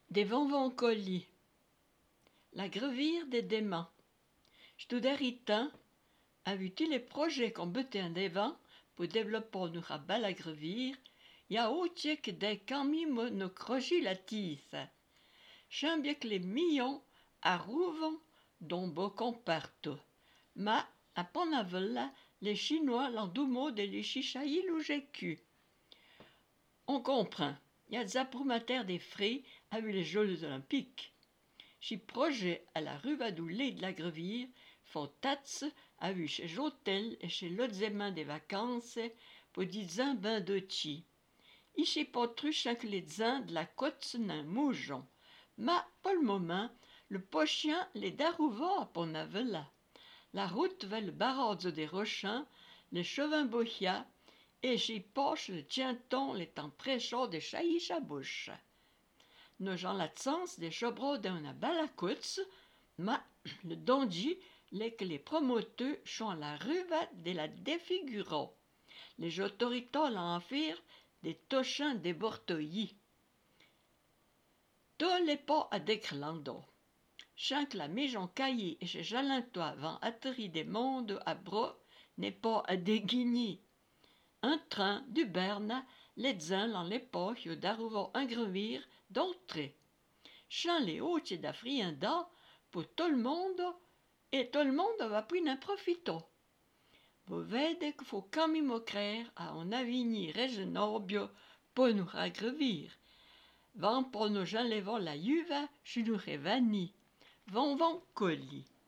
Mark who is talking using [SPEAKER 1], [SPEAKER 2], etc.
[SPEAKER 1] Des colis. La grevire des démons. Studeritin a vu tous les projets qu'on buttait en devant pour développer nous rabat la grevire, y a aussi que des camis nous crochent la tisse. Chambia que les millions arrivent dont beaucoup partout. Mais, à Ponavella, les Chinois l'ont doumo de les chichaïl ou j'écu. On comprend. Il y a des appromateurs des frais avec les Jeux olympiques. Chez projet à la rue Vadoulé de la Grevire, font tats à vu chez l'hôtel et chez l'autre des vacances pour des ans ben de chi. Ici pas truchant que les ans de la côte d'un moujon. Mais, pour le moment, le pochien les darouva à Ponavella. La route vers le barrage des Rochins, les chevins bohia, et j'y poche le tienton les temps prêchants de chaïch à bouche. Nos gens l'absence des chobros d'un balacouts, mais le donji les que les promoteurs sont la ruvette de la défigurant. Les autorités l'enfirent des tochins des bortoyis. Tous les pas à déclando. Chaque la maison caillée et chez Jalintois avant atterri des mondes à bras n'est pas à déguigner. Un train du Berne, les uns dans l'époque d'arriver un grevire d'entrée. Chant les hautes d'Afrienda pour tout le monde et tout le monde va plus en profiter. Vous voyez qu'il faut quand même créer à un avenir raisonnable pour nous agrevir. Vent pour nous enlever la juve, je nous révani. Vont colis.